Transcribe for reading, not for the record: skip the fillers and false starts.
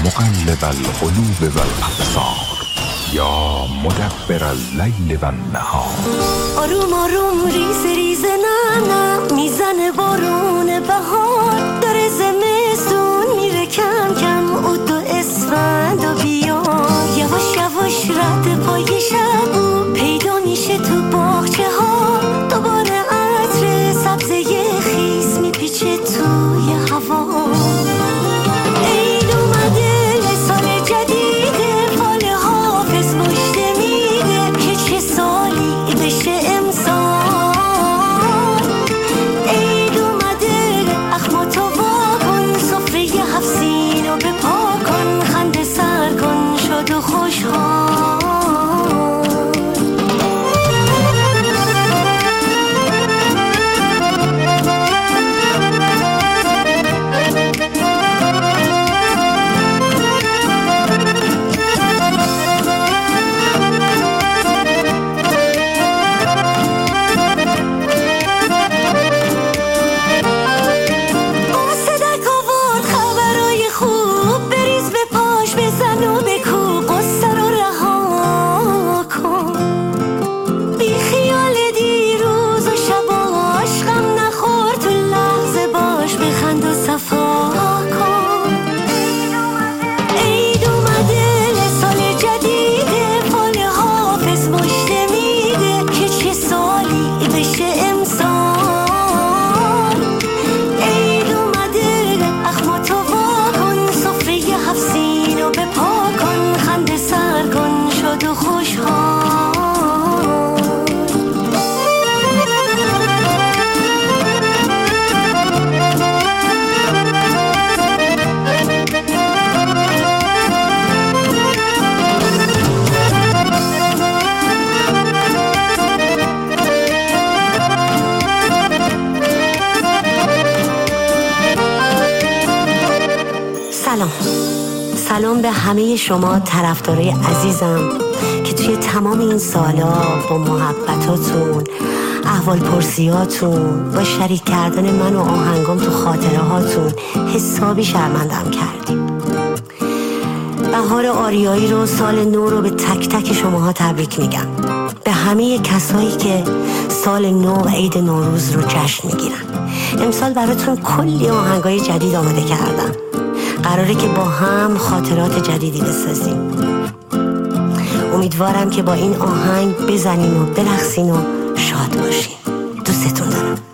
مقلب القلوب والابصار یا مدبر اللیل والنهار. آروم آروم ریز ریز نم میزنه بارون بهار، داره زمستون میره کم کم اود و اسفند و بیار، یواش یواش رد پای شبو پیدا میشه تو باغچه ها، دوباره عطر سبزه خیس میپیچه توی هوا. عید اومده سال جدیده، فال حافظ پشت میده که چه سالی بشه امسال. عید اومده اخماتو وا کن، سفره 7 سینو به پا کن، خنده سر کن شاد و خوشحال. سلام به همه شما طرفدارای عزیزم که توی تمام این سالا با محبتاتون، احوال پرسیاتون، با شریک کردن من و آهنگام تو خاطره هاتون حسابی شرمندم کردیم. بهار آریایی رو، سال نو رو به تک تک شماها تبریک میگم. به همه کسایی که سال نو و عید نوروز رو جشن میگیرن. امسال براتون کلی آهنگای جدید آماده کردم. قراره که با هم خاطرات جدیدی بسازیم. امیدوارم که با این آهنگ بزنین و برقصین و شاد باشین. دوستتون دارم.